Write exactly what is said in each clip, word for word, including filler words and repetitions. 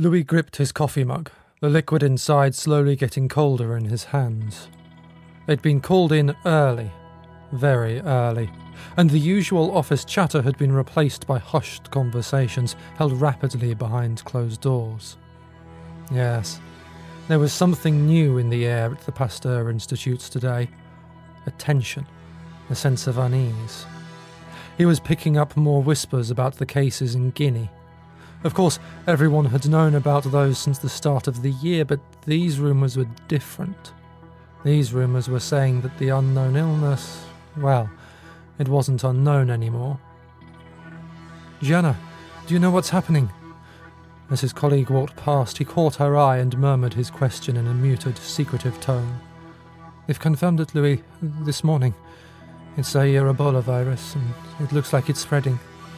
Louis gripped his coffee mug, the liquid inside slowly getting colder in his hands. They'd been called in early, very early, and the usual office chatter had been replaced by hushed conversations held rapidly behind closed doors. Yes, there was something new in the air at the Pasteur Institutes today. A tension, a sense of unease. He was picking up more whispers about the cases in Guinea. Of course, everyone had known about those since the start of the year, but these rumours were different. These rumours were saying that the unknown illness, well, it wasn't unknown anymore. "Gianna, do you know what's happening?" As his colleague walked past, he caught her eye and murmured his question in a muted, secretive tone. "They've confirmed it, Louis, this morning. It's a Ebola virus, and it looks like it's spreading."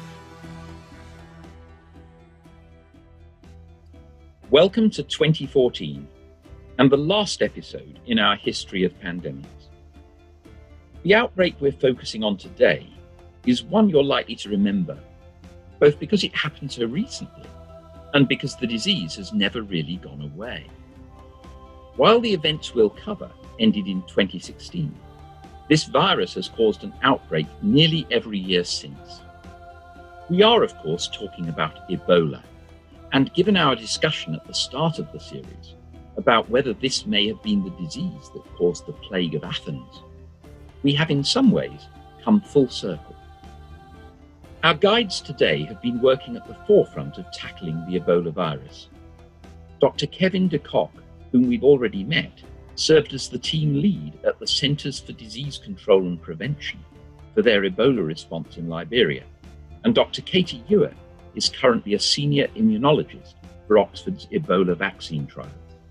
Welcome to twenty fourteen, and the last episode in our history of pandemics. The outbreak we're focusing on today is one you're likely to remember, both because it happened so recently and because the disease has never really gone away. While the events we'll cover ended in twenty sixteen, this virus has caused an outbreak nearly every year since. We are, of course, talking about Ebola, and given our discussion at the start of the series about whether this may have been the disease that caused the plague of Athens, we have in some ways come full circle. Our guides today have been working at the forefront of tackling the Ebola virus. Doctor Kevin de Kock, whom we've already met, served as the team lead at the Centres for Disease Control and Prevention for their Ebola response in Liberia, and Doctor Katie Ewer is currently a senior immunologist for Oxford's Ebola vaccine trials.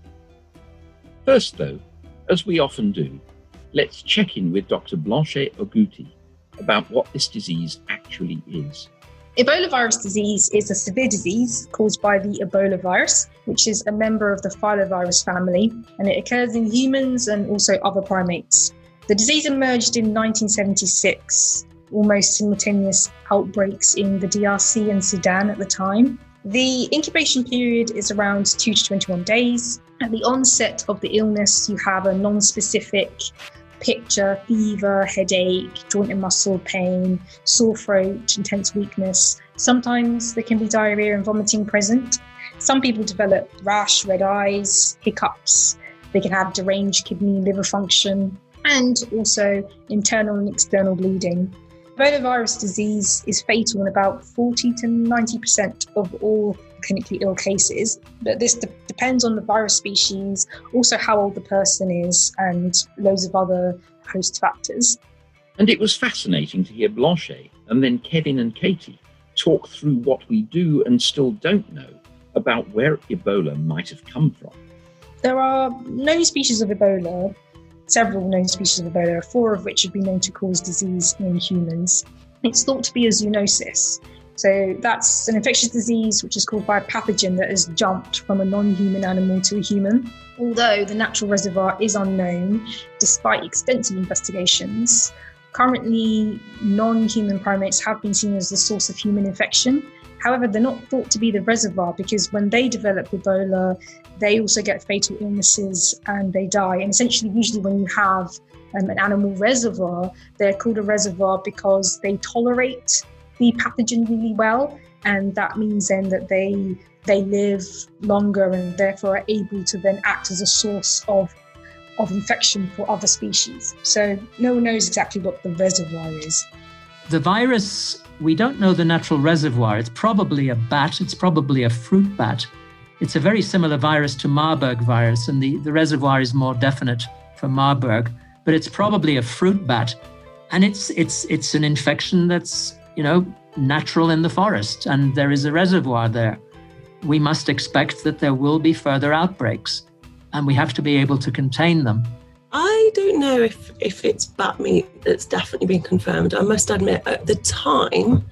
First, though, as we often do, let's check in with Doctor Blanchet Oguti about what this disease actually is. Ebola virus disease is a severe disease caused by the Ebola virus, which is a member of the filovirus family, and it occurs in humans and also other primates. The disease emerged in nineteen seventy-six, almost simultaneous outbreaks in the D R C and Sudan at the time. The incubation period is around two to twenty-one days. At the onset of the illness, you have a non-specific picture, fever, headache, joint and muscle pain, sore throat, intense weakness. Sometimes there can be diarrhea and vomiting present. Some people develop rash, red eyes, hiccups. They can have deranged kidney, liver function, and also internal and external bleeding. Ebola virus disease is fatal in about forty to ninety percent of all clinically ill cases, but this de- depends on the virus species, also how old the person is, and loads of other host factors. And it was fascinating to hear Blanchet and then Kevin and Katie talk through what we do and still don't know about where Ebola might have come from. There are known species of Ebola, several known species of Ebola, four of which have been known to cause disease in humans. It's thought to be a zoonosis. So that's an infectious disease which is caused by a pathogen that has jumped from a non-human animal to a human. Although the natural reservoir is unknown, despite extensive investigations, currently non-human primates have been seen as the source of human infection. However, they're not thought to be the reservoir because when they develop Ebola, they also get fatal illnesses and they die. And essentially, usually when you have um, an animal reservoir, they're called a reservoir because they tolerate the pathogen really well, and that means then that they they live longer and therefore are able to then act as a source of of infection for other species. So no one knows exactly what the reservoir is. The virus, we don't know the natural reservoir. It's probably a bat. It's probably a fruit bat. It's a very similar virus to Marburg virus, and the, the reservoir is more definite for Marburg, but it's probably a fruit bat. And it's it's it's an infection that's, you know, natural in the forest, and there is a reservoir there. We must expect that there will be further outbreaks, and we have to be able to contain them. I don't know if, if it's bat meat that's definitely been confirmed. I must admit, at the time,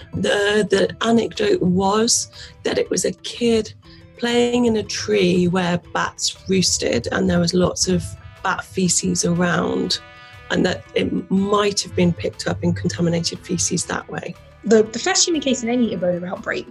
the the anecdote was that it was a kid playing in a tree where bats roosted, and there was lots of bat feces around, and that it might have been picked up in contaminated feces that way. The, the first human case in any Ebola outbreak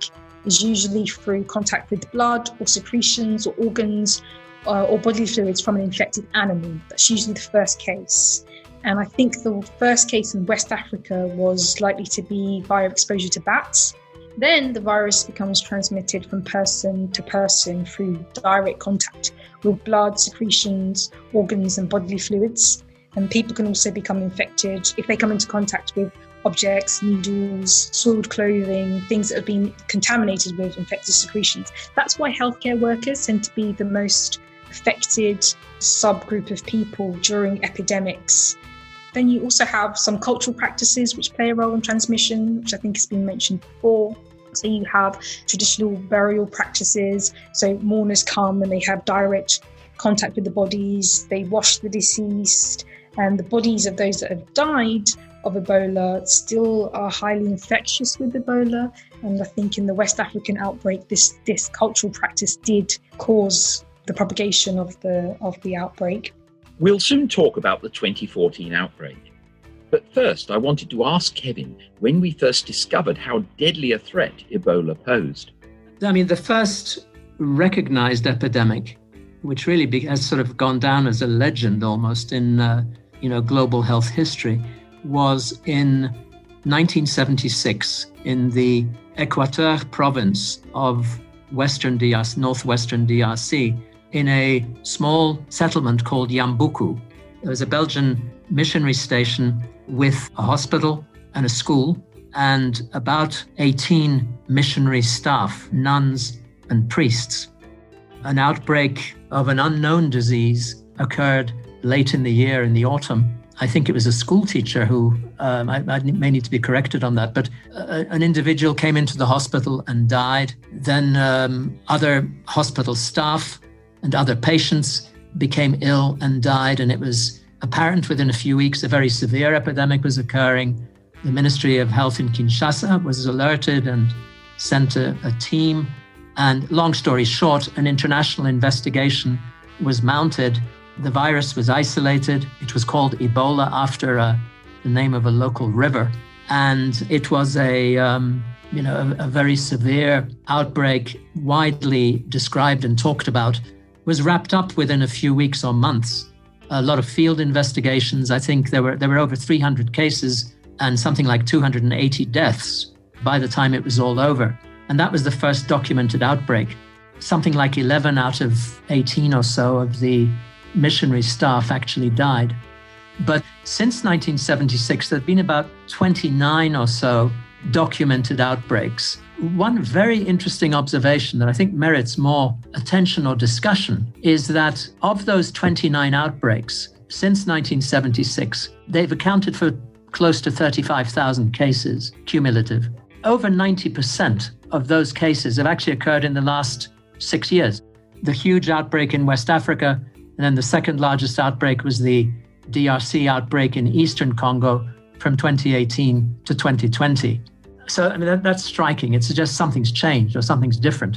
is usually through contact with blood or secretions or organs uh, or bodily fluids from an infected animal. That's usually the first case. And I think the first case in West Africa was likely to be via exposure to bats. Then the virus becomes transmitted from person to person through direct contact with blood, secretions, organs and bodily fluids. And people can also become infected if they come into contact with objects, needles, soiled clothing, things that have been contaminated with infectious secretions. That's why healthcare workers tend to be the most affected subgroup of people during epidemics. Then you also have some cultural practices which play a role in transmission, which I think has been mentioned before. So you have traditional burial practices. So mourners come and they have direct contact with the bodies. They wash the deceased, and the bodies of those that have died of Ebola still are highly infectious with Ebola. And I think in the West African outbreak, this, this cultural practice did cause the propagation of the, of the outbreak. We'll soon talk about the twenty fourteen outbreak. But first, I wanted to ask Kevin when we first discovered how deadly a threat Ebola posed. I mean, the first recognized epidemic, which really be, has sort of gone down as a legend almost in uh, you know global health history, was in nineteen seventy-six in the Equateur province of Western D R C, northwestern D R C, in a small settlement called Yambuku. There was a Belgian missionary station with a hospital and a school and about eighteen missionary staff, nuns and priests. An outbreak of an unknown disease occurred late in the year, in the autumn. I think it was a school teacher who, um, I, I may need to be corrected on that, but uh, an individual came into the hospital and died. Then um, other hospital staff and other patients became ill and died, and it was apparent within a few weeks a very severe epidemic was occurring. The Ministry of Health in Kinshasa was alerted and sent a, a team. And long story short, an international investigation was mounted. The virus was isolated. It was called Ebola after uh, the name of a local river. And it was a, um, you know, a, a very severe outbreak, widely described and talked about, was wrapped up within a few weeks or months. A lot of field investigations. I think there were there were over three hundred cases and something like two hundred eighty deaths by the time it was all over. And that was the first documented outbreak. Something like eleven out of eighteen or so of the missionary staff actually died. But since nineteen seventy-six, there have been about twenty-nine or so documented outbreaks. One very interesting observation that I think merits more attention or discussion is that of those twenty-nine outbreaks since nineteen seventy-six, they've accounted for close to thirty-five thousand cases cumulative. Over ninety percent of those cases have actually occurred in the last six years. The huge outbreak in West Africa, and then the second largest outbreak was the D R C outbreak in Eastern Congo from twenty eighteen to twenty twenty. So, I mean, that, that's striking. It suggests something's changed or something's different.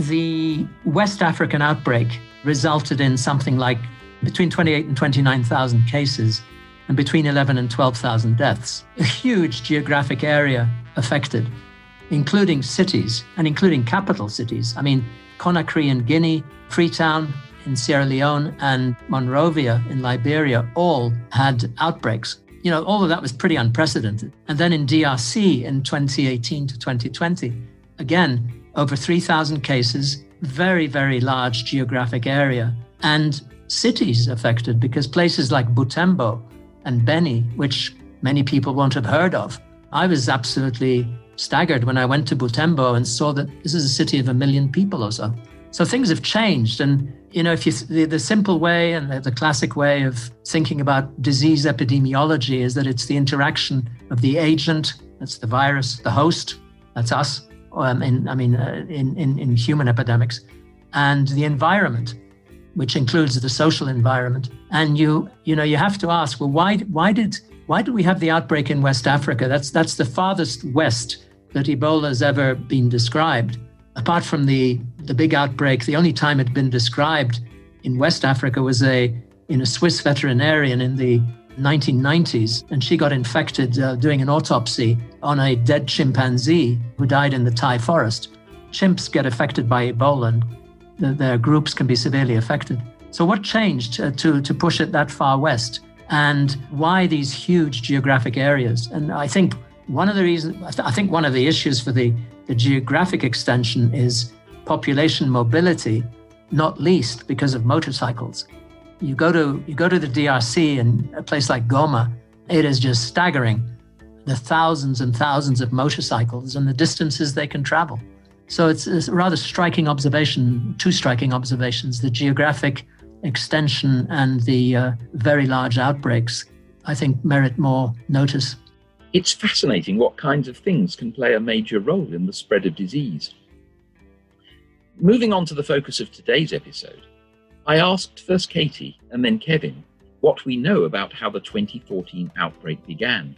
The West African outbreak resulted in something like between twenty-eight and twenty-nine thousand cases and between eleven and twelve thousand deaths. A huge geographic area affected, including cities and including capital cities. I mean, Conakry in Guinea, Freetown in Sierra Leone, and Monrovia in Liberia all had outbreaks. You know, all of that was pretty unprecedented. And then in D R C in twenty eighteen to twenty twenty, again, over three thousand cases, very, very large geographic area, and cities affected because places like Butembo and Beni, which many people won't have heard of. I was absolutely staggered when I went to Butembo and saw that this is a city of a million people or so. So things have changed. And, you know, if you the, the simple way and the, the classic way of thinking about disease epidemiology is that it's the interaction of the agent, that's the virus, the host, that's us, um, in, I mean, uh, in, in, in human epidemics, and the environment, which includes the social environment. And you, you know, you have to ask, well, why, why did, why did we have the outbreak in West Africa? That's, that's the farthest west that Ebola has ever been described. Apart from the, the big outbreak, the only time it had been described in West Africa was a in a Swiss veterinarian in the nineteen nineties, and she got infected uh, doing an autopsy on a dead chimpanzee who died in the Thai forest. chimps get affected by Ebola, and the, their groups can be severely affected. So what changed uh, to, to push it that far west? And why these huge geographic areas? And I think one of the reasons, I, th- I think one of the issues for the, the geographic extension is population mobility, not least because of motorcycles. You go to you go to the D R C and a place like Goma, it is just staggering, the thousands and thousands of motorcycles and the distances they can travel. So it's, it's a rather striking observation, two striking observations, the geographic extension and the uh, very large outbreaks, I think, merit more notice. It's fascinating what kinds of things can play a major role in the spread of disease. Moving on to the focus of today's episode, I asked first Katie and then Kevin what we know about how the twenty fourteen outbreak began.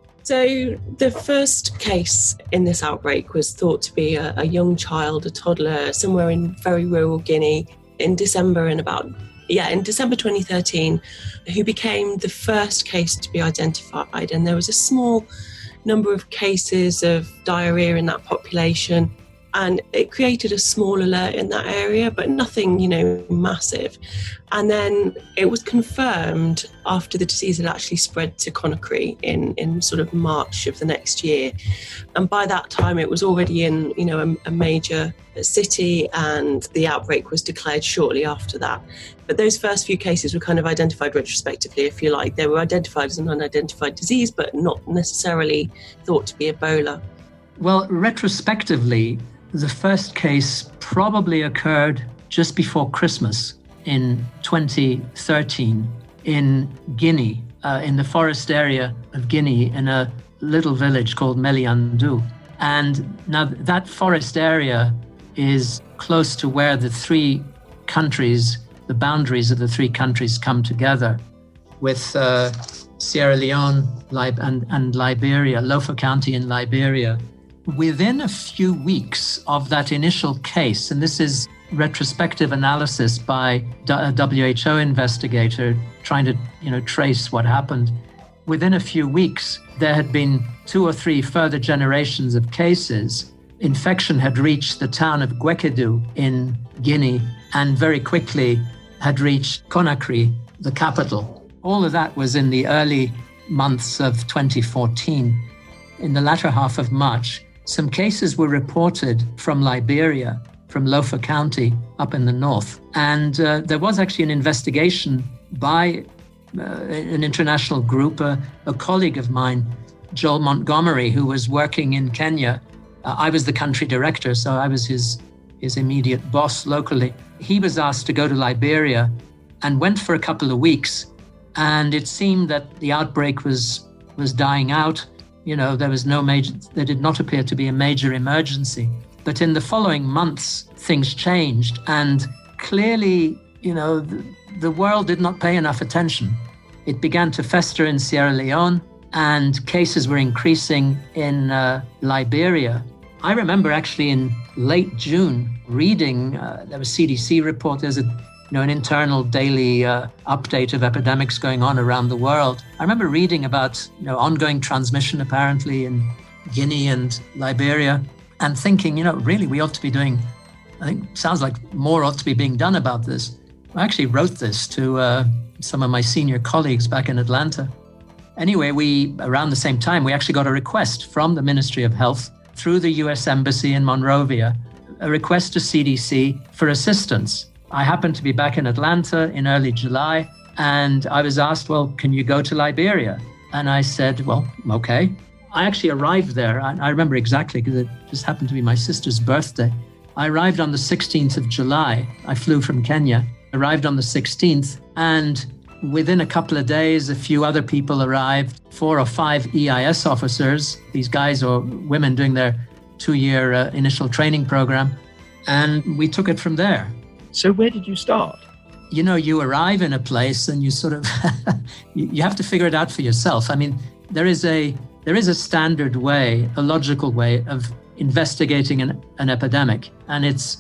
So the first case in this outbreak was thought to be a, a young child, a toddler, somewhere in very rural Guinea in December in about, yeah, in December twenty thirteen, who became the first case to be identified. And there was a small number of cases of diarrhea in that population. And it created a small alert in that area, but nothing, you know, massive. And then it was confirmed after the disease had actually spread to Conakry in, in sort of March of the next year. And by that time, it was already in, you know, a, a major city, and the outbreak was declared shortly after that. But those first few cases were kind of identified retrospectively, if you like. They were identified as an unidentified disease, but not necessarily thought to be Ebola. Well, retrospectively, the first case probably occurred just before Christmas in twenty thirteen in Guinea, uh, in the forest area of Guinea, in a little village called Meliandou. And now that forest area is close to where the three countries, the boundaries of the three countries come together, with uh, Sierra Leone Lib- and, and Liberia, Lofa County in Liberia. Within a few weeks of that initial case, and this is retrospective analysis by a W H O investigator trying to, you know, trace what happened, within a few weeks, there had been two or three further generations of cases. Infection had reached the town of Guékédou in Guinea and very quickly had reached Conakry, the capital. All of that was in the early months of twenty fourteen. In the latter half of March, some cases were reported from Liberia, from Lofa County up in the north. And uh, there was actually an investigation by uh, an international group, uh, a colleague of mine, Joel Montgomery, who was working in Kenya. Uh, I was the country director, so I was his, his immediate boss locally. He was asked to go to Liberia and went for a couple of weeks. And it seemed that the outbreak was, was dying out. You know, there was no major, there did not appear to be a major emergency. But in the following months, things changed. And clearly, you know, the, the world did not pay enough attention. It began to fester in Sierra Leone, and cases were increasing in uh, Liberia. I remember actually in late June reading, uh, there was a C D C report, there's a You know, an internal daily uh, update of epidemics going on around the world. I remember reading about, you know, ongoing transmission apparently in Guinea and Liberia, and thinking, you know, really we ought to be doing, I think, sounds like more ought to be being done about this. I actually wrote this to uh, some of my senior colleagues back in Atlanta. Anyway, we, around the same time, we actually got a request from the Ministry of Health through the U S Embassy in Monrovia, a request to C D C for assistance. I happened to be back in Atlanta in early July, and I was asked, well, can you go to Liberia? And I said, well, okay. I actually arrived there. I, I remember exactly because it just happened to be my sister's birthday. I arrived on the sixteenth of July. I flew from Kenya, arrived on the sixteenth, and within a couple of days, a few other people arrived, four or five E I S officers, these guys or women doing their two-year uh, initial training program, and we took it from there. So where did you start? You know, you arrive in a place and you sort of, you, you have to figure it out for yourself. I mean, there is a there is a standard way, a logical way of investigating an, an epidemic. And it's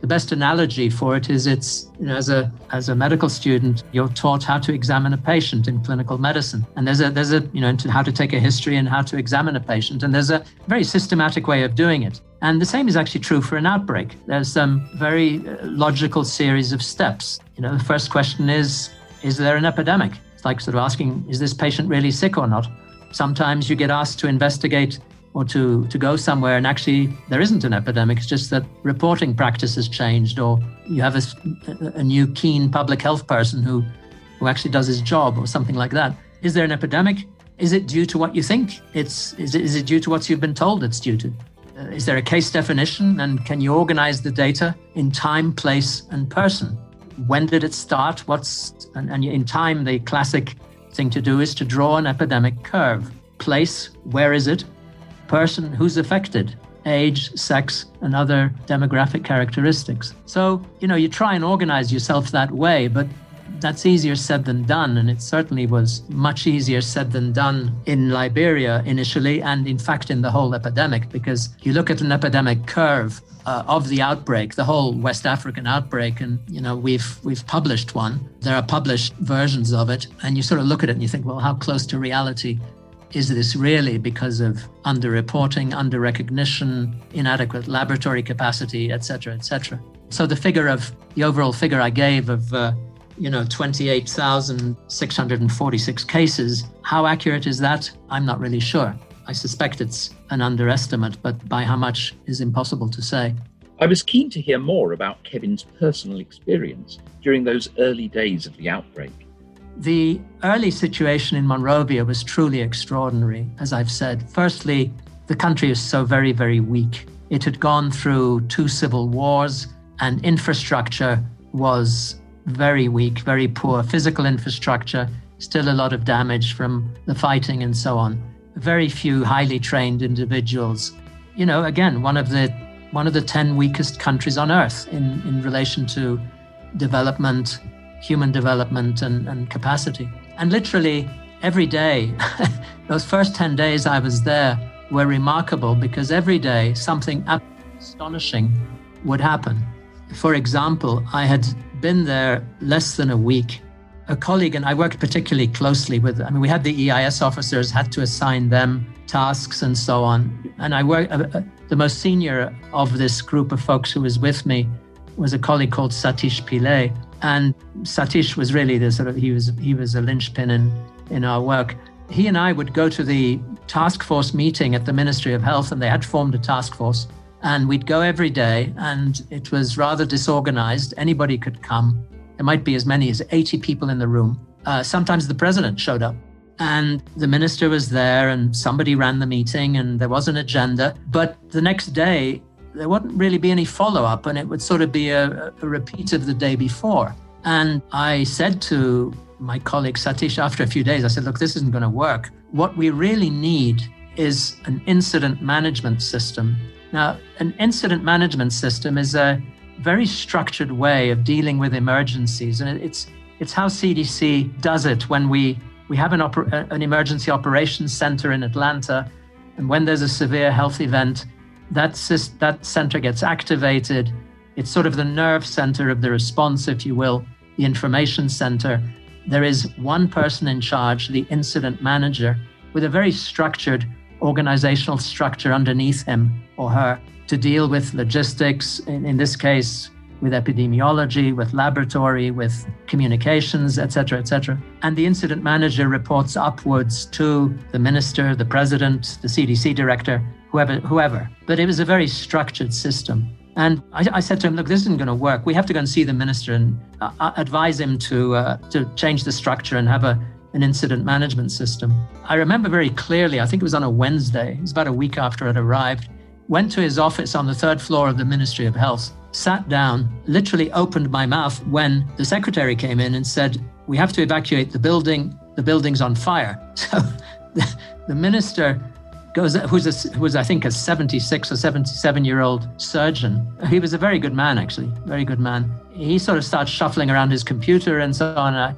The best analogy for it is it's, you know, as a as a medical student, you're taught how to examine a patient in clinical medicine. And there's a, there's a you know, how to take a history and how to examine a patient. And there's a very systematic way of doing it. And the same is actually true for an outbreak. There's some very logical series of steps. You know, the first question is, is there an epidemic? It's like sort of asking, is this patient really sick or not? Sometimes you get asked to investigate or to, to go somewhere and actually there isn't an epidemic. It's just that reporting practice has changed, or you have a, a new keen public health person who, who actually does his job or something like that. Is there an epidemic? Is it due to what you think? It's, is it, is it due to what you've been told it's due to? Uh, is there a case definition, and can you organize the data in time, place, and person? When did it start? What's, and, and in time, the classic thing to do is to draw an epidemic curve. Place, where is it? Person, who's affected, age, sex, and other demographic characteristics. So, you know, you try and organize yourself that way, but that's easier said than done. And it certainly was much easier said than done in Liberia initially, and in fact in the whole epidemic, because you look at an epidemic curve uh, of the outbreak, the whole West African outbreak, and, you know, we've we've published one. There are published versions of it, and you sort of look at it and you think, well, how close to reality is this really, because of underreporting, under-recognition, inadequate laboratory capacity, et cetera, et cetera. So the figure of, the overall figure I gave of, uh, you know, twenty-eight thousand six hundred forty-six cases, how accurate is that? I'm not really sure. I suspect it's an underestimate, but by how much is impossible to say. I was keen to hear more about Kevin's personal experience during those early days of the outbreak. The early situation in Monrovia was truly extraordinary, as I've said. Firstly, the country is so very, very weak. It had gone through two civil wars, and infrastructure was very weak, very poor. Physical infrastructure, still a lot of damage from the fighting and so on. Very few highly trained individuals. You know, again, one of the one of the ten weakest countries on earth in, in relation to development, human development and, and capacity. And literally every day, those first ten days I was there were remarkable, because every day something astonishing would happen. For example, I had been there less than a week. A colleague, and I worked particularly closely with, I mean, we had the E I S officers, had to assign them tasks and so on. And I worked, uh, uh, the most senior of this group of folks who was with me was a colleague called Satish Pillay. And Satish was really the sort of, he was he was a linchpin in, in our work. He and I would go to the task force meeting at the Ministry of Health, and they had formed a task force. And we'd go every day, and it was rather disorganized. Anybody could come. There might be as many as eighty people in the room. Uh, sometimes the president showed up, and the minister was there, and somebody ran the meeting, and there was an agenda. But the next day, there wouldn't really be any follow-up, and it would sort of be a, a repeat of the day before. And I said to my colleague Satish after a few days, I said, look, this isn't going to work. What we really need is an incident management system. Now, an incident management system is a very structured way of dealing with emergencies, and it's it's how C D C does it when we, we have an, oper- an emergency operations center in Atlanta, and when there's a severe health event, That, that center gets activated. It's sort of the nerve center of the response, if you will, the information center. There is one person in charge, the incident manager, with a very structured organizational structure underneath him or her to deal with logistics, in, in this case, with epidemiology, with laboratory, with communications, et cetera, et cetera. And the incident manager reports upwards to the minister, the president, the C D C director, whoever, whoever. But it was a very structured system. And I, I said to him, look, this isn't going to work. We have to go and see the minister and uh, advise him to uh, to change the structure and have a, an incident management system. I remember very clearly, I think it was on a Wednesday, it was about a week after I'd arrived, went to his office on the third floor of the Ministry of Health, sat down, literally opened my mouth when the secretary came in and said, we have to evacuate the building, the building's on fire. So the, the minister goes, who's, a, who was, I think, a seventy-six or seventy-seven-year-old surgeon. He was a very good man, actually, very good man. He sort of starts shuffling around his computer and so on. I,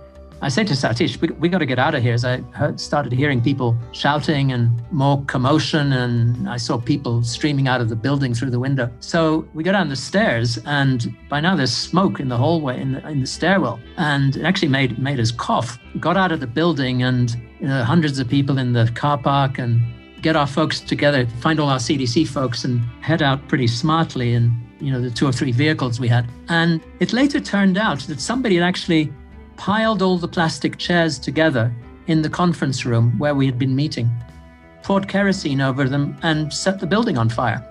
I say to Satish, we, we got to get out of here. As I heard, started hearing people shouting and more commotion, and I saw people streaming out of the building through the window. So we go down the stairs, and by now there's smoke in the hallway, in the, in the stairwell, and it actually made made us cough. We got out of the building, and you know, hundreds of people in the car park, and get our folks together, find all our C D C folks, and head out pretty smartly in you know the two or three vehicles we had. And it later turned out that somebody had actually piled all the plastic chairs together in the conference room where we had been meeting, poured kerosene over them, and set the building on fire.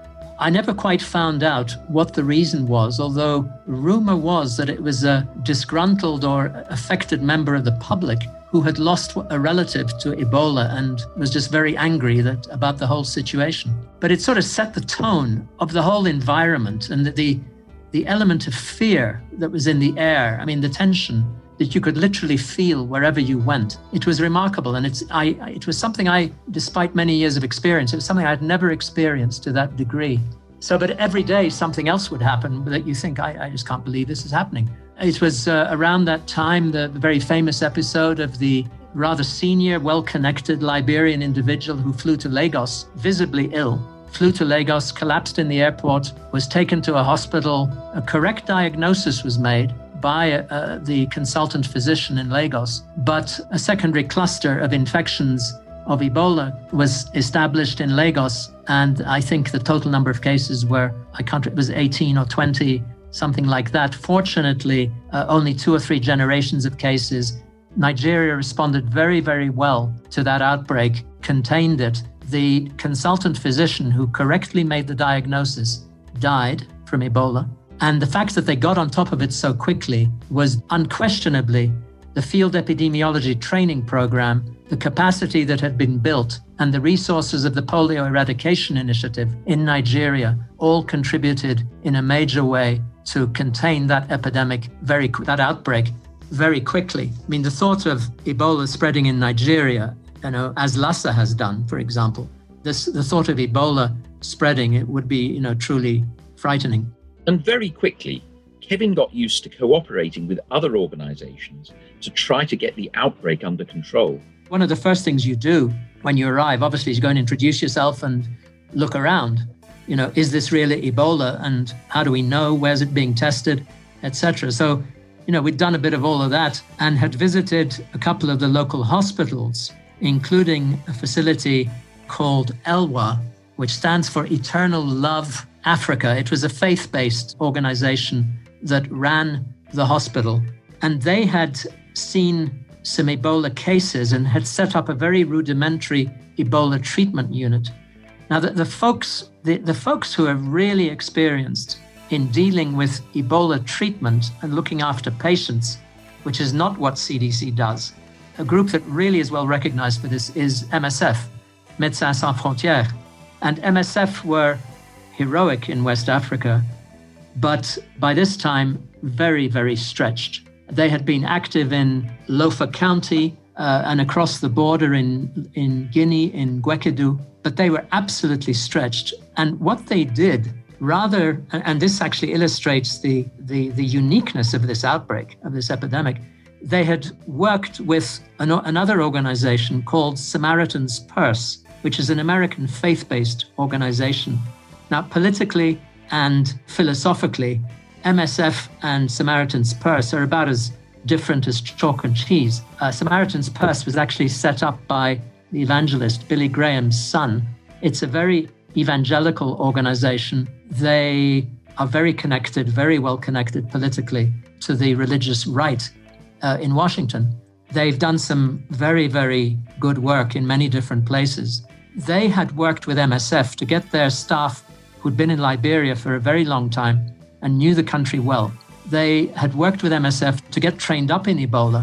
I never quite found out what the reason was, although rumor was that it was a disgruntled or affected member of the public who had lost a relative to Ebola and was just very angry that, about the whole situation. But it sort of set the tone of the whole environment, and the, the the element of fear that was in the air. I mean, the tension that you could literally feel wherever you went. It was remarkable. And it's I it was something I, despite many years of experience, it was something I'd never experienced to that degree. So, but every day something else would happen that you think, I, I just can't believe this is happening. It was uh, around that time, the, the very famous episode of the rather senior, well-connected Liberian individual who flew to Lagos, visibly ill, flew to Lagos, collapsed in the airport, was taken to a hospital. A correct diagnosis was made by uh, the consultant physician in Lagos, but a secondary cluster of infections of Ebola was established in Lagos. And I think the total number of cases were, I can't, it was eighteen or twenty, something like that. Fortunately, uh, only two or three generations of cases. Nigeria responded very, very well to that outbreak, contained it. The consultant physician who correctly made the diagnosis died from Ebola. And the fact that they got on top of it so quickly was unquestionably the field epidemiology training program, the capacity that had been built, and the resources of the polio eradication initiative in Nigeria all contributed in a major way to contain that epidemic, very that outbreak very quickly. I mean, the thought of Ebola spreading in Nigeria, you know, as Lassa has done, for example, this, the thought of Ebola spreading, it would be, you know, truly frightening. And very quickly, Kevin got used to cooperating with other organizations to try to get the outbreak under control. One of the first things you do when you arrive, obviously, is go and introduce yourself and look around. You know, is this really Ebola? And how do we know? Where's it being tested, et cetera? So, you know, we'd done a bit of all of that and had visited a couple of the local hospitals, including a facility called ELWA, which stands for Eternal Love Africa. It was a faith-based organization that ran the hospital. And they had seen some Ebola cases and had set up a very rudimentary Ebola treatment unit. Now, the, the folks the, the folks who are really experienced in dealing with Ebola treatment and looking after patients, which is not what C D C does, a group that really is well recognized for this is M S F, Médecins Sans Frontières. And M S F were heroic in West Africa, but by this time, very, very stretched. They had been active in Lofa County uh, and across the border in, in Guinea, in Guékédou, but they were absolutely stretched. And what they did, rather, and this actually illustrates the, the, the uniqueness of this outbreak, of this epidemic, they had worked with an, another organization called Samaritan's Purse, which is an American faith-based organization. Now, politically and philosophically, M S F and Samaritan's Purse are about as different as chalk and cheese. Uh, Samaritan's Purse was actually set up by the evangelist Billy Graham's son. It's a very evangelical organization. They are very connected, very well connected politically to the religious right uh, in Washington. They've done some very, very good work in many different places. They had worked with M S F to get their staff who'd been in Liberia for a very long time and knew the country well. They had worked with M S F to get trained up in Ebola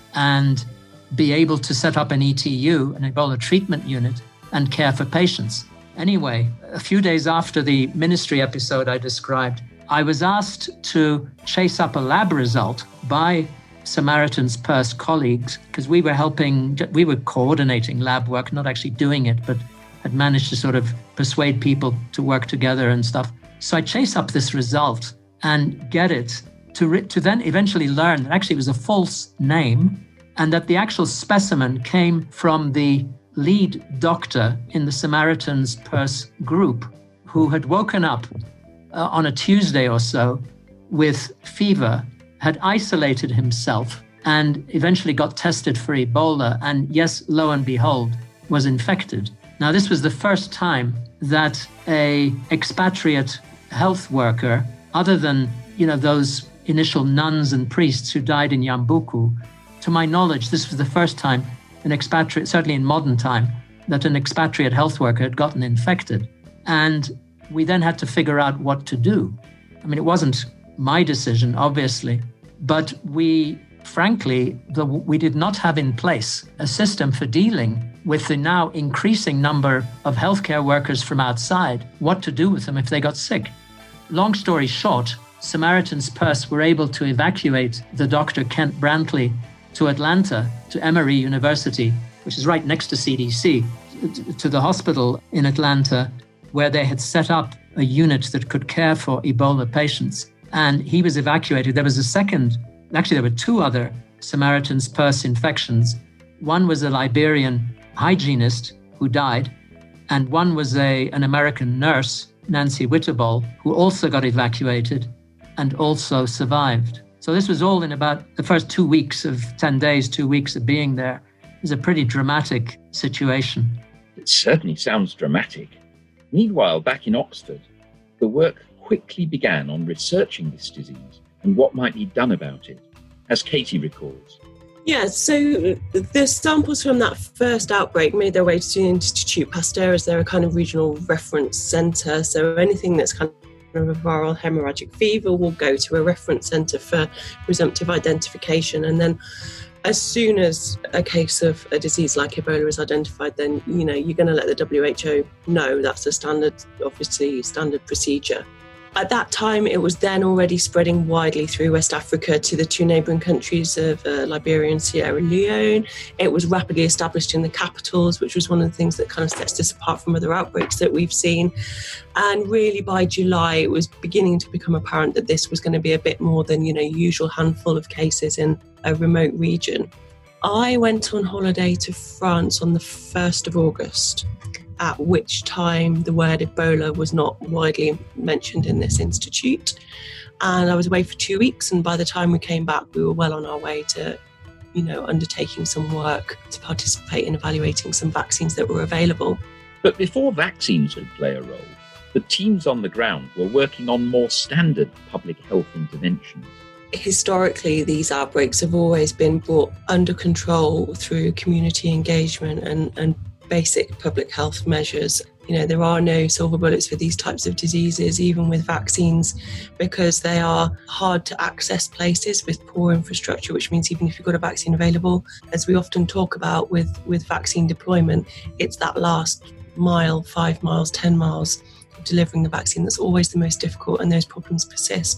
and be able to set up an E T U, an Ebola treatment unit, and care for patients. Anyway, a few days after the ministry episode I described, I was asked to chase up a lab result by Samaritan's Purse colleagues, because we were helping, we were coordinating lab work, not actually doing it, but had managed to sort of persuade people to work together and stuff. So I chase up this result and get it to, re- to then eventually learn that actually it was a false name and that the actual specimen came from the lead doctor in the Samaritan's Purse group who had woken up uh, on a Tuesday or so with fever, had isolated himself and eventually got tested for Ebola, and yes, lo and behold, was infected. Now, this was the first time that a expatriate health worker, other than, you know, those initial nuns and priests who died in Yambuku, to my knowledge, this was the first time an expatriate, certainly in modern time, that an expatriate health worker had gotten infected. And we then had to figure out what to do. I mean, it wasn't my decision, obviously, but we, frankly, the, we did not have in place a system for dealing with the now increasing number of healthcare workers from outside, what to do with them if they got sick. Long story short, Samaritan's Purse were able to evacuate the Doctor Kent Brantley to Atlanta, to Emory University, which is right next to C D C, to the hospital in Atlanta, where they had set up a unit that could care for Ebola patients. And he was evacuated. There was a second, actually there were two other Samaritan's Purse infections. One was a Liberian hygienist who died, and one was a, an American nurse, Nancy Wittebol, who also got evacuated and also survived. So this was all in about the first two weeks of ten days, two weeks of being there. It was a pretty dramatic situation. It certainly sounds dramatic. Meanwhile, back in Oxford, the work quickly began on researching this disease and what might be done about it, as Katie recalls. Yeah, so the samples from that first outbreak made their way to the Institut Pasteur, as they're a kind of regional reference centre. So anything that's kind of a viral hemorrhagic fever will go to a reference centre for presumptive identification. And then as soon as a case of a disease like Ebola is identified, then, you know, you're going to let the W H O know. That's a standard, obviously, standard procedure. At that time, it was then already spreading widely through West Africa to the two neighbouring countries of uh, Liberia and Sierra Leone. It was rapidly established in the capitals, which was one of the things that kind of sets this apart from other outbreaks that we've seen. And really by July, it was beginning to become apparent that this was going to be a bit more than, you know, usual handful of cases in a remote region. I went on holiday to France on the first of August, at which time the word Ebola was not widely mentioned in this institute. And I was away for two weeks, and by the time we came back, we were well on our way to, you know, undertaking some work to participate in evaluating some vaccines that were available. But before vaccines would play a role, the teams on the ground were working on more standard public health interventions. Historically, these outbreaks have always been brought under control through community engagement and, and basic public health measures. You know, there are no silver bullets for these types of diseases, even with vaccines, because they are hard to access places with poor infrastructure, which means even if you've got a vaccine available, as we often talk about with, with vaccine deployment, it's that last mile, five miles, ten miles of delivering the vaccine that's always the most difficult, and those problems persist.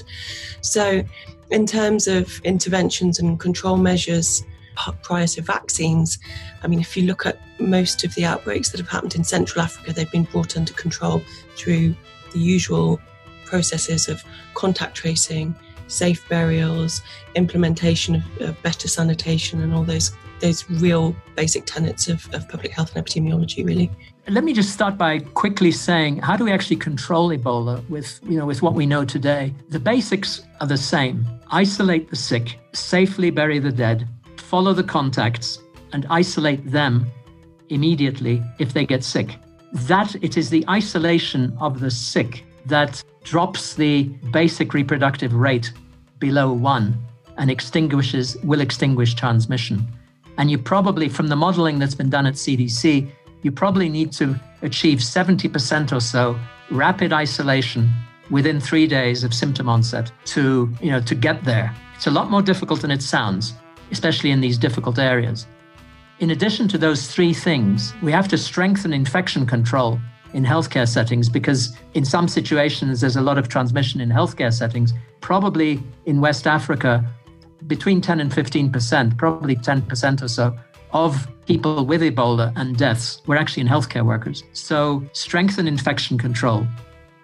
So in terms of interventions and control measures prior to vaccines, I mean, if you look at most of the outbreaks that have happened in Central Africa, they've been brought under control through the usual processes of contact tracing, safe burials, implementation of, of better sanitation, and all those those real basic tenets of, of public health and epidemiology, really. Let me just start by quickly saying, how do we actually control Ebola with, you know, with what we know today? The basics are the same. Isolate the sick, safely bury the dead, follow the contacts, and isolate them immediately if they get sick. That it is the isolation of the sick that drops the basic reproductive rate below one and extinguishes, will extinguish transmission. And you probably, from the modeling that's been done at C D C, you probably need to achieve seventy percent or so rapid isolation within three days of symptom onset to, you know, to get there. It's a lot more difficult than it sounds, especially in these difficult areas. In addition to those three things, we have to strengthen infection control in healthcare settings, because in some situations, there's a lot of transmission in healthcare settings. Probably in West Africa, between ten and fifteen percent, probably ten percent or so, of people with Ebola and deaths were actually in healthcare workers. So strengthen infection control.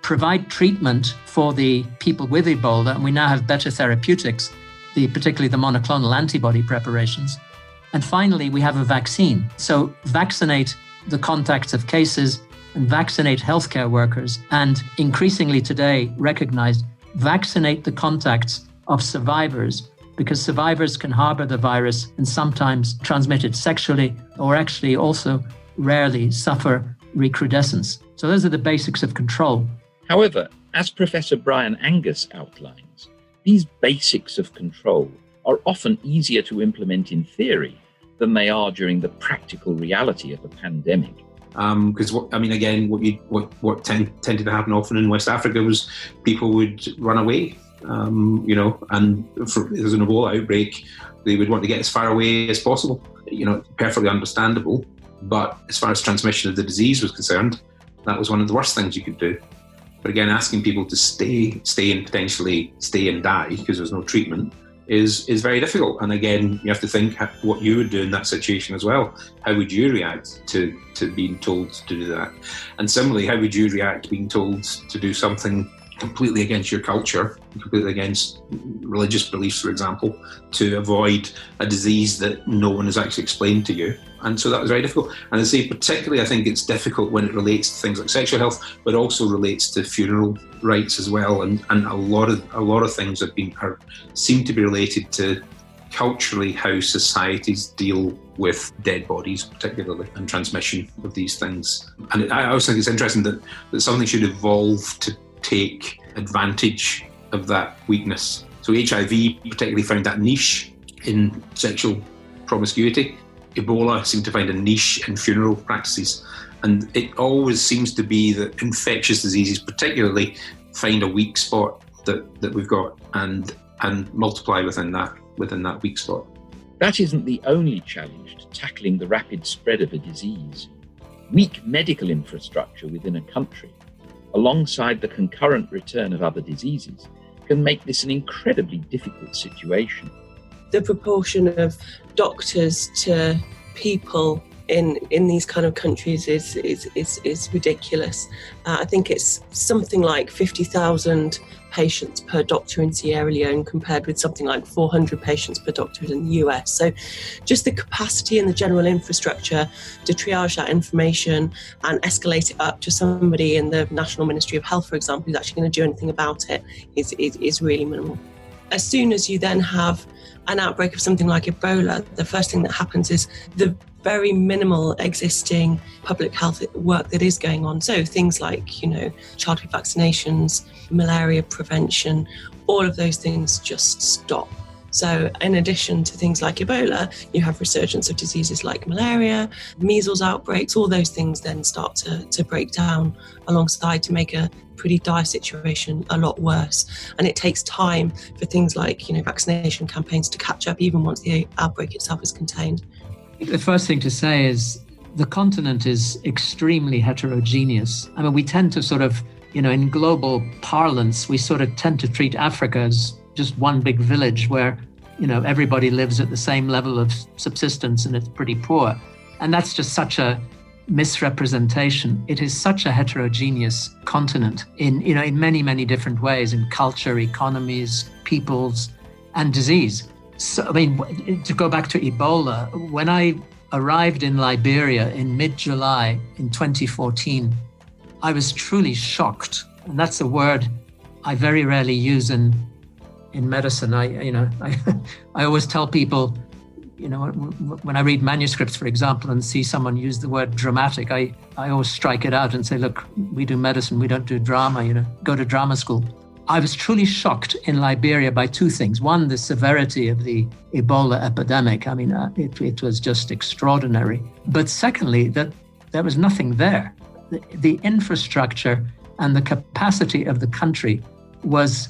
provide treatment for the people with Ebola, and we now have better therapeutics, the, particularly the monoclonal antibody preparations. And finally, we have a vaccine. So vaccinate the contacts of cases and vaccinate healthcare workers. And increasingly today, recognized, vaccinate the contacts of survivors, because survivors can harbor the virus and sometimes transmit it sexually, or actually also rarely suffer recrudescence. So those are the basics of control. However, as Professor Brian Angus outlines, these basics of control are often easier to implement in theory than they are during the practical reality of a pandemic. Because, um, I mean, again, what you, what, what tend, tended to happen often in West Africa was people would run away, um, you know, and for, there's an Ebola outbreak, they would want to get as far away as possible. You know, perfectly understandable. But as far as transmission of the disease was concerned, that was one of the worst things you could do. But again, asking people to stay, stay and potentially stay and die because there's no treatment is is very difficult. And again, you have to think what you would do in that situation as well. How would you react to, to being told to do that? And similarly, how would you react being told to do something completely against your culture, completely against religious beliefs, for example, to avoid a disease that no one has actually explained to you? And so that was very difficult. And I say particularly, I think it's difficult when it relates to things like sexual health, but also relates to funeral rights as well. And, and a lot of a lot of things have been are, seem to be related to culturally how societies deal with dead bodies, particularly, and transmission of these things. And I also think it's interesting that, that something should evolve to take advantage of that weakness. So H I V particularly found that niche in sexual promiscuity. Ebola seemed to find a niche in funeral practices. And it always seems to be that infectious diseases particularly find a weak spot that, that we've got and and multiply within that within that weak spot. That isn't the only challenge to tackling the rapid spread of a disease. Weak medical infrastructure within a country, alongside the concurrent return of other diseases, can make this an incredibly difficult situation. The proportion of doctors to people in in these kind of countries is is is, is ridiculous. Uh, I think it's something like fifty thousand patients per doctor in Sierra Leone compared with something like four hundred patients per doctor in the U S. So just the capacity and the general infrastructure to triage that information and escalate it up to somebody in the National Ministry of Health, for example, who's actually going to do anything about it is, is, is really minimal. As soon as you then have an outbreak of something like Ebola, the first thing that happens is the very minimal existing public health work that is going on. So things like, you know, childhood vaccinations, malaria prevention, all of those things just stop. So in addition to things like Ebola, you have resurgence of diseases like malaria, measles outbreaks, all those things then start to, to break down alongside to make a pretty dire situation a lot worse. And it takes time for things like, you know, vaccination campaigns to catch up even once the outbreak itself is contained. The first thing to say is the continent is extremely heterogeneous. I mean, we tend to sort of, you know, in global parlance, we sort of tend to treat Africa as just one big village where, you know, everybody lives at the same level of subsistence and it's pretty poor. And that's just such a misrepresentation. It is such a heterogeneous continent in, you know, in many, many different ways, in culture, economies, peoples, and disease. So, I mean, to go back to Ebola, when I arrived in Liberia in mid-July in twenty fourteen, I was truly shocked. And that's a word I very rarely use in in medicine. I, you know, I, I always tell people, you know, when I read manuscripts, for example, and see someone use the word dramatic, I, I always strike it out and say, look, we do medicine, we don't do drama, you know, go to drama school. I was truly shocked in Liberia by two things. One, the severity of the Ebola epidemic. I mean, uh, it, it was just extraordinary. But secondly, that there was nothing there. The, the infrastructure and the capacity of the country was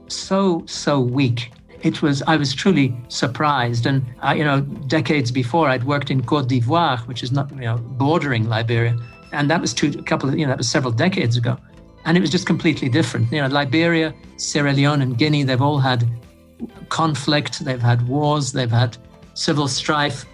so, so weak. It was, I was truly surprised. And, uh, you know, decades before I'd worked in Côte d'Ivoire, which is not, you know, bordering Liberia. And that was two, a couple of, you know, that was several decades ago. And it was just completely different. You know, Liberia, Sierra Leone, and Guinea, they've all had conflict, they've had wars, they've had civil strife.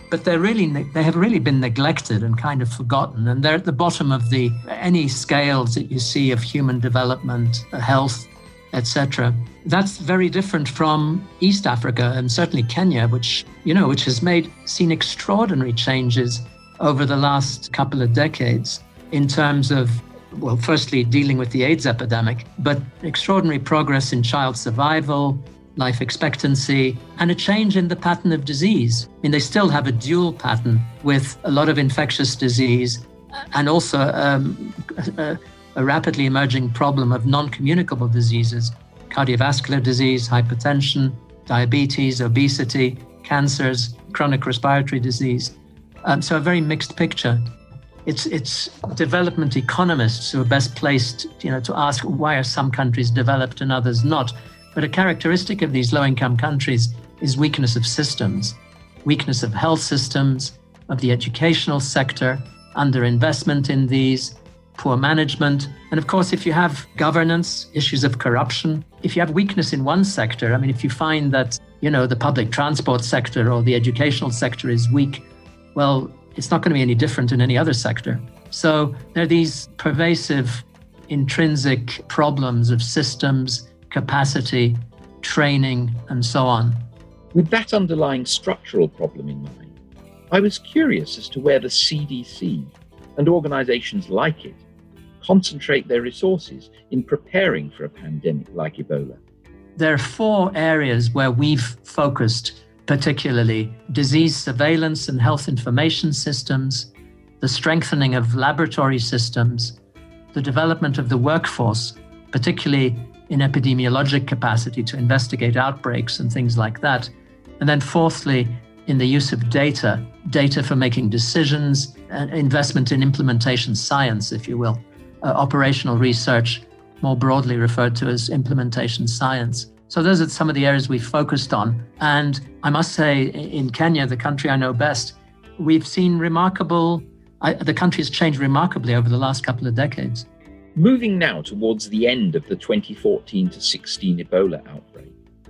but they're really they have really been neglected and kind of forgotten, and they're at the bottom of the any scales that you see of human development, health, et cetera. That's very different from East Africa and certainly Kenya, which you know which has made seen extraordinary changes over the last couple of decades in terms of, well, firstly dealing with the AIDS epidemic, but extraordinary progress in child survival, life expectancy, and a change in the pattern of disease. I mean, they still have a dual pattern with a lot of infectious disease and also um, a, a rapidly emerging problem of non-communicable diseases, cardiovascular disease, hypertension, diabetes, obesity, cancers, chronic respiratory disease. Um, so a very mixed picture. It's it's development economists who are best placed, you know, to ask why are some countries developed and others not. But a characteristic of these low-income countries is weakness of systems, weakness of health systems, of the educational sector, underinvestment in these, poor management. And of course, if you have governance, issues of corruption, if you have weakness in one sector, I mean, if you find that, you know, the public transport sector or the educational sector is weak, well, it's not going to be any different in any other sector. So there are these pervasive, intrinsic problems of systems, capacity, training, and so on. With that underlying structural problem in mind, I was curious as to where the C D C and organizations like it concentrate their resources in preparing for a pandemic like Ebola. There are four areas where we've focused particularly: disease surveillance and health information systems, the strengthening of laboratory systems, the development of the workforce, particularly in epidemiologic capacity to investigate outbreaks and things like that. And then fourthly, in the use of data, data for making decisions, uh, investment in implementation science, if you will, uh, operational research, more broadly referred to as implementation science. So those are some of the areas we focused on. And I must say, in Kenya, the country I know best, we've seen remarkable, I, the country has changed remarkably over the last couple of decades. Moving now towards the end of the twenty fourteen to sixteen Ebola outbreak,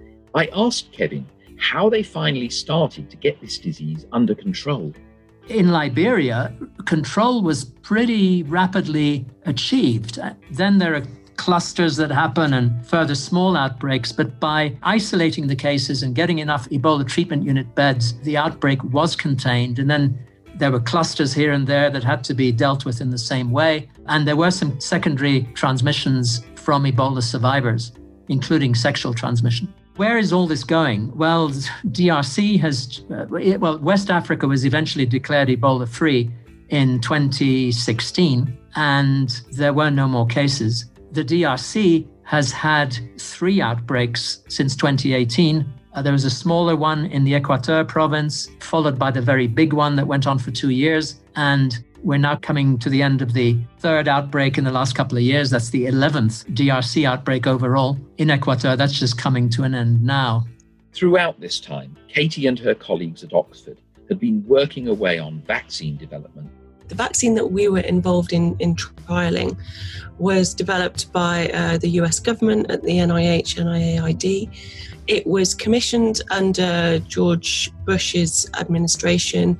I asked Kevin how they finally started to get this disease under control. In Liberia, control was pretty rapidly achieved. Then there are clusters that happen and further small outbreaks, but by isolating the cases and getting enough Ebola treatment unit beds, the outbreak was contained. And then there were clusters here and there that had to be dealt with in the same way. And there were some secondary transmissions from Ebola survivors, including sexual transmission. Where is all this going? Well, D R C has, uh, well, West Africa was eventually declared Ebola-free in twenty sixteen, and there were no more cases. The D R C has had three outbreaks since twenty eighteen. Uh, there was a smaller one in the Equateur province, followed by the very big one that went on for two years. And we're now coming to the end of the third outbreak in the last couple of years. That's the eleventh D R C outbreak overall in Equateur. That's just coming to an end now. Throughout this time, Katie and her colleagues at Oxford had been working away on vaccine development. The vaccine that we were involved in, in trialling was developed by uh, the U S government at the N I H, N I A I D. It was commissioned under George Bush's administration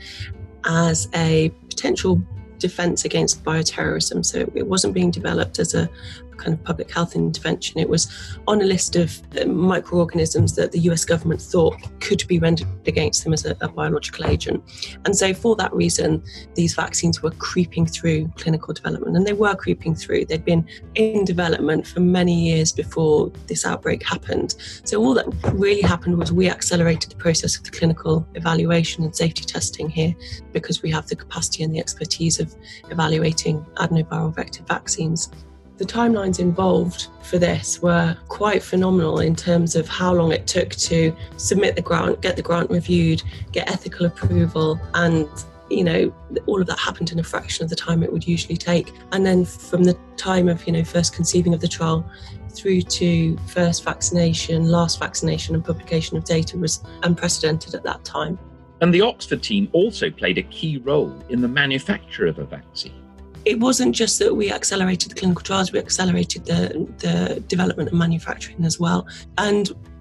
as a potential defense against bioterrorism. So it wasn't being developed as a kind of public health intervention. It was on a list of microorganisms that the U S government thought could be rendered against them as a, a biological agent. And so for that reason, these vaccines were creeping through clinical development, and they were creeping through. They'd been in development for many years before this outbreak happened. So all that really happened was we accelerated the process of the clinical evaluation and safety testing here, because we have the capacity and the expertise of evaluating adenoviral vector vaccines. The timelines involved for this were quite phenomenal in terms of how long it took to submit the grant, get the grant reviewed, get ethical approval, and you know, all of that happened in a fraction of the time it would usually take. And then from the time of, you know, first conceiving of the trial through to first vaccination, last vaccination and publication of data was unprecedented at that time. And the Oxford team also played a key role in the manufacture of a vaccine. It wasn't just that we accelerated the clinical trials, we accelerated the, the development and manufacturing as well. And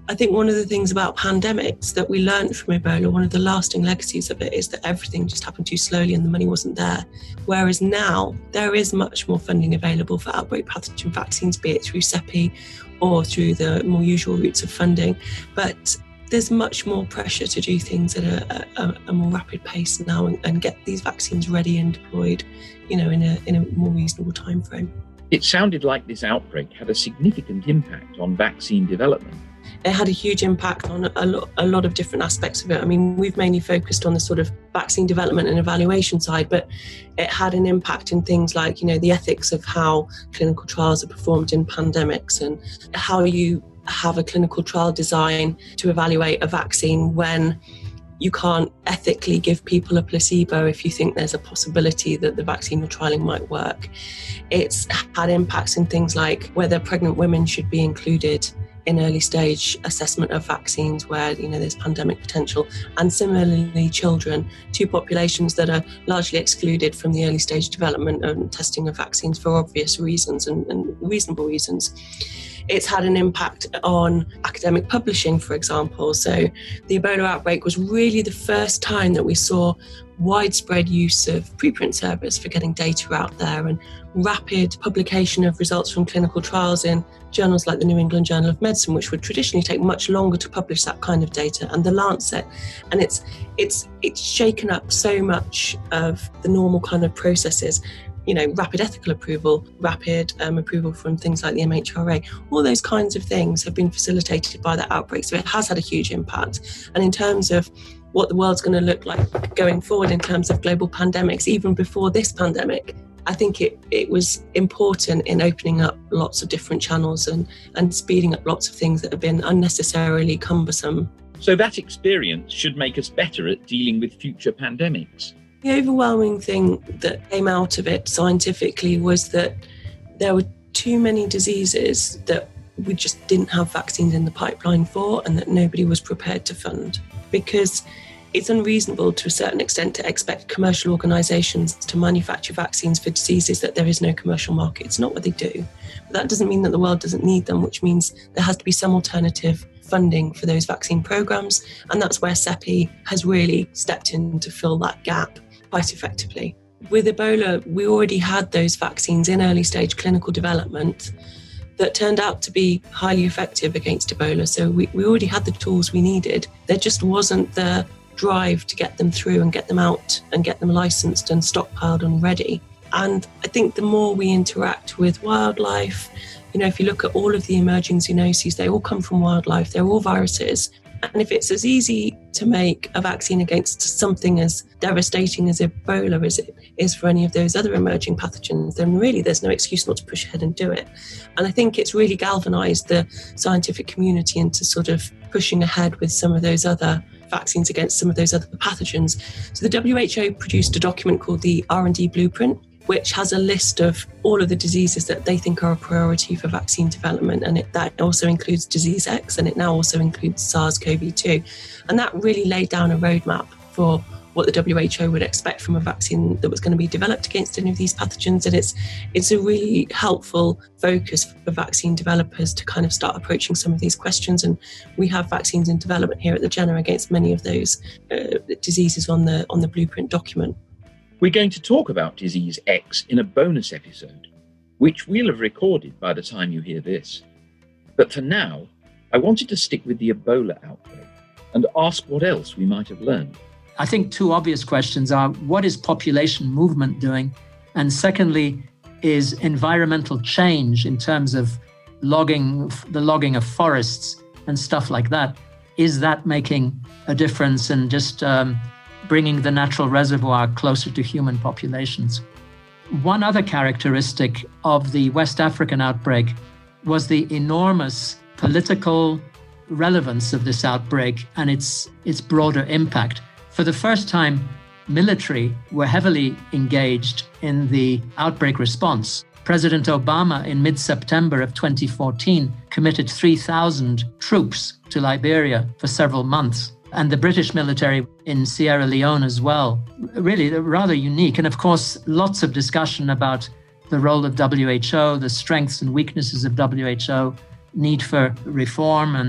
I think one of the things about pandemics that we learned from Ebola, one of the lasting legacies of it, is that everything just happened too slowly and the money wasn't there. Whereas now there is much more funding available for outbreak pathogen vaccines, be it through CEPI or through the more usual routes of funding. But there's much more pressure to do things at a, a, a more rapid pace now and, and get these vaccines ready and deployed, you know, in a in a more reasonable time frame. It sounded like this outbreak had a significant impact on vaccine development. It had a huge impact on a lot, a lot of different aspects of it. I mean, we've mainly focused on the sort of vaccine development and evaluation side, but it had an impact in things like, you know, the ethics of how clinical trials are performed in pandemics and how you have a clinical trial design to evaluate a vaccine when you can't ethically give people a placebo if you think there's a possibility that the vaccine you're trialling might work. It's had impacts in things like whether pregnant women should be included in early stage assessment of vaccines where, you know, there's pandemic potential, and similarly children, two populations that are largely excluded from the early stage development and testing of vaccines for obvious reasons and, and reasonable reasons. It's had an impact on academic publishing, for example. So the Ebola outbreak was really the first time that we saw widespread use of preprint servers for getting data out there and rapid publication of results from clinical trials in journals like the New England Journal of Medicine, which would traditionally take much longer to publish that kind of data, and the Lancet. And it's it's it's shaken up so much of the normal kind of processes. You know, rapid ethical approval, rapid um, approval from things like the M H R A, all those kinds of things have been facilitated by that outbreak. So it has had a huge impact. And in terms of what the world's going to look like going forward in terms of global pandemics, even before this pandemic, I think it, it was important in opening up lots of different channels and, and speeding up lots of things that have been unnecessarily cumbersome. So that experience should make us better at dealing with future pandemics. The overwhelming thing that came out of it scientifically was that there were too many diseases that we just didn't have vaccines in the pipeline for and that nobody was prepared to fund. Because it's unreasonable to a certain extent to expect commercial organisations to manufacture vaccines for diseases that there is no commercial market. It's not what they do. But that doesn't mean that the world doesn't need them, which means there has to be some alternative funding for those vaccine programmes. And that's where CEPI has really stepped in to fill that gap quite effectively. With Ebola, we already had those vaccines in early stage clinical development that turned out to be highly effective against Ebola. So we, we already had the tools we needed. There just wasn't the drive to get them through and get them out and get them licensed and stockpiled and ready. And I think the more we interact with wildlife, you know, if you look at all of the emerging zoonoses, they all come from wildlife. They're all viruses. And if it's as easy to make a vaccine against something as devastating as Ebola as it is for any of those other emerging pathogens, then really there's no excuse not to push ahead and do it. And I think it's really galvanised the scientific community into sort of pushing ahead with some of those other vaccines against some of those other pathogens. So the W H O produced a document called the R and D Blueprint, which has a list of all of the diseases that they think are a priority for vaccine development. And it, that also includes disease X, and it now also includes SARS C o V two. And that really laid down a roadmap for what the W H O would expect from a vaccine that was going to be developed against any of these pathogens. And it's it's a really helpful focus for vaccine developers to kind of start approaching some of these questions. And we have vaccines in development here at the Jenner against many of those uh, diseases on the on the Blueprint document. We're going to talk about disease X in a bonus episode, which we'll have recorded by the time you hear this. But for now, I wanted to stick with the Ebola outbreak and ask what else we might have learned. I think two obvious questions are, what is population movement doing? And secondly, is environmental change in terms of logging, the logging of forests and stuff like that, is that making a difference in just um, bringing the natural reservoir closer to human populations? One other characteristic of the West African outbreak was the enormous political relevance of this outbreak and its, its broader impact. For the first time, military were heavily engaged in the outbreak response. President Obama, in mid-September of twenty fourteen, committed three thousand troops to Liberia for several months, and the British military in Sierra Leone as well. Really rather unique. And of course, lots of discussion about the role of W H O, the strengths and weaknesses of W H O, need for reform and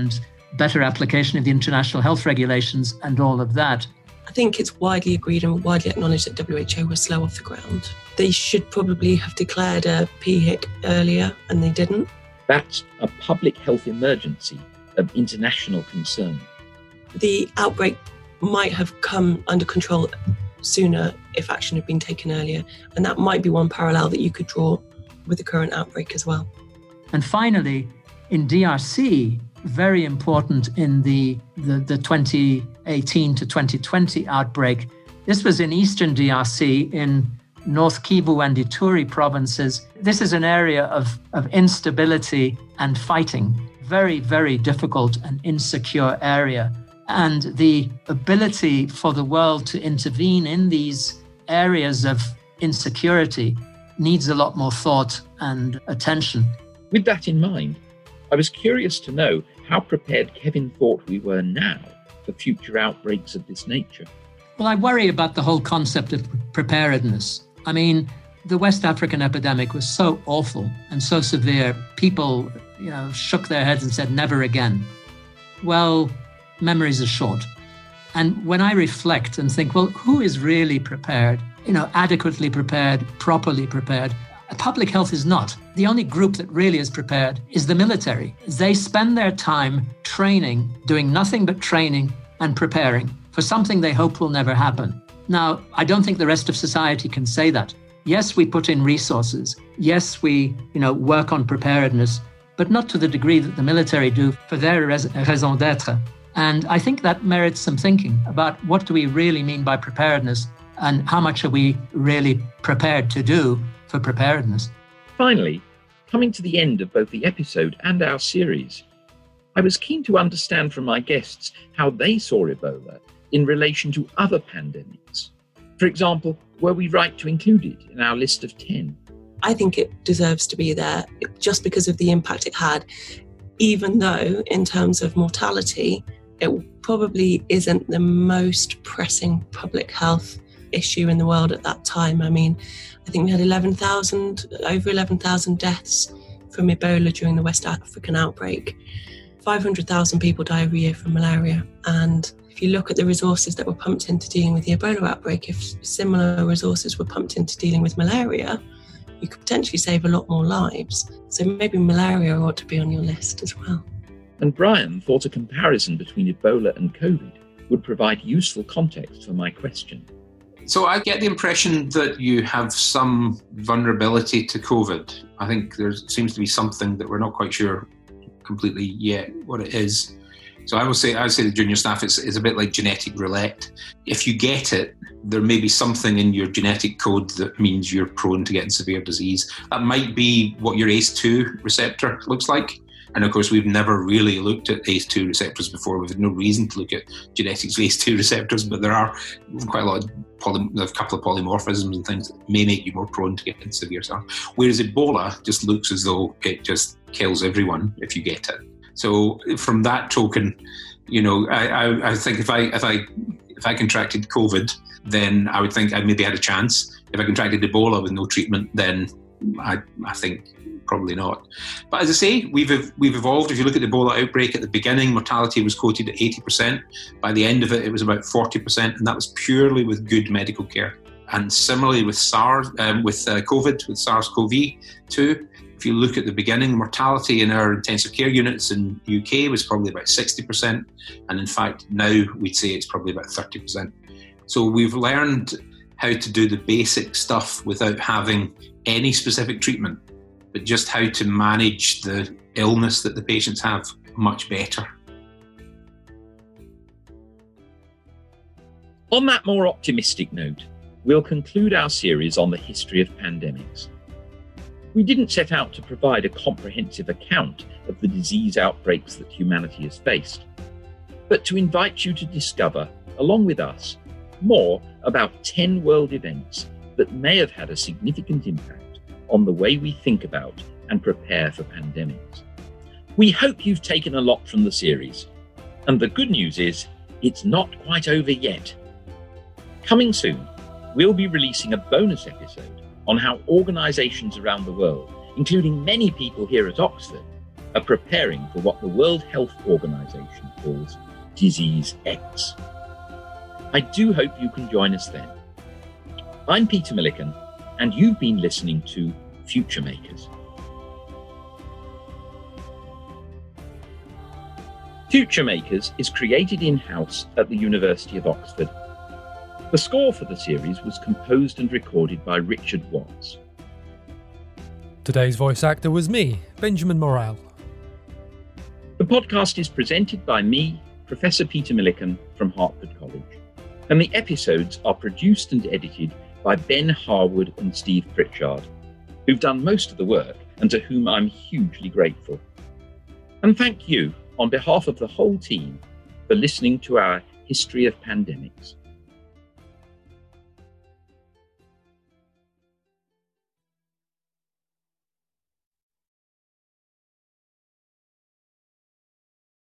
better application of the international health regulations and all of that. I think it's widely agreed and widely acknowledged that W H O was slow off the ground. They should probably have declared a P H I C earlier, and they didn't. That's a public health emergency of international concern. The outbreak might have come under control sooner if action had been taken earlier, and that might be one parallel that you could draw with the current outbreak as well. And finally, in D R C, very important in the, the, the twenty eighteen to twenty twenty outbreak, this was in eastern D R C in North Kivu and Ituri provinces. This is an area of, of instability and fighting, very, very difficult and insecure area. And the ability for the world to intervene in these areas of insecurity needs a lot more thought and attention. With that in mind, I was curious to know how prepared Kevin thought we were now for future outbreaks of this nature. Well, I worry about the whole concept of preparedness. I mean, the West African epidemic was so awful and so severe, people, you know, shook their heads and said, never again. Well, memories are short. And when I reflect and think, well, who is really prepared, you know, adequately prepared, properly prepared? Public health is not. The only group that really is prepared is the military. They spend their time training, doing nothing but training and preparing for something they hope will never happen. Now, I don't think the rest of society can say that. Yes, we put in resources. Yes, we, you know, work on preparedness, but not to the degree that the military do for their raison d'être. And I think that merits some thinking about what do we really mean by preparedness and how much are we really prepared to do for preparedness. Finally, coming to the end of both the episode and our series, I was keen to understand from my guests how they saw Ebola in relation to other pandemics. For example, were we right to include it in our list of ten? I think it deserves to be there just because of the impact it had, even though in terms of mortality, it probably isn't the most pressing public health issue in the world at that time. I mean, I think we had eleven thousand, over eleven thousand deaths from Ebola during the West African outbreak. five hundred thousand people die every year from malaria. And if you look at the resources that were pumped into dealing with the Ebola outbreak, if similar resources were pumped into dealing with malaria, you could potentially save a lot more lives. So maybe malaria ought to be on your list as well. And Brian thought a comparison between Ebola and COVID would provide useful context for my question. So I get the impression that you have some vulnerability to COVID. I think there seems to be something that we're not quite sure completely yet what it is. So I would say I would say the junior staff is, is a bit like genetic roulette. If you get it, there may be something in your genetic code that means you're prone to getting severe disease. That might be what your A C E two receptor looks like. And of course, we've never really looked at A C E two receptors before. We've had no reason to look at genetics of A C E two receptors, but there are quite a lot of poly, a couple of polymorphisms and things that may make you more prone to getting severe stuff. Whereas Ebola just looks as though it just kills everyone if you get it. So from that token, you know, I, I, I think if I if I if I contracted COVID, then I would think I maybe had a chance. If I contracted Ebola with no treatment, then I I think probably not. But as I say, we've we've evolved. If you look at the Ebola outbreak at the beginning, mortality was quoted at eighty percent. By the end of it, it was about forty percent, and that was purely with good medical care. And similarly with SARS, um, with uh, COVID, with SARS-C o V two, if you look at the beginning, mortality in our intensive care units in the U K was probably about sixty percent. And in fact, now we'd say it's probably about thirty percent. So we've learned how to do the basic stuff without having any specific treatment, but just how to manage the illness that the patients have much better. On that more optimistic note, we'll conclude our series on the history of pandemics. We didn't set out to provide a comprehensive account of the disease outbreaks that humanity has faced, but to invite you to discover, along with us, more about ten world events that may have had a significant impact on the way we think about and prepare for pandemics. We hope you've taken a lot from the series, and the good news is it's not quite over yet. Coming soon, we'll be releasing a bonus episode on how organisations around the world, including many people here at Oxford, are preparing for what the World Health Organization calls Disease X. I do hope you can join us then. I'm Peter Milliken, and you've been listening to Future Makers. Future Makers is created in-house at the University of Oxford. The score for the series was composed and recorded by Richard Watts. Today's voice actor was me, Benjamin Morrell. The podcast is presented by me, Professor Peter Milliken from Hertford College, and the episodes are produced and edited by Ben Harwood and Steve Pritchard, who've done most of the work and to whom I'm hugely grateful. And thank you, on behalf of the whole team, for listening to our History of Pandemics.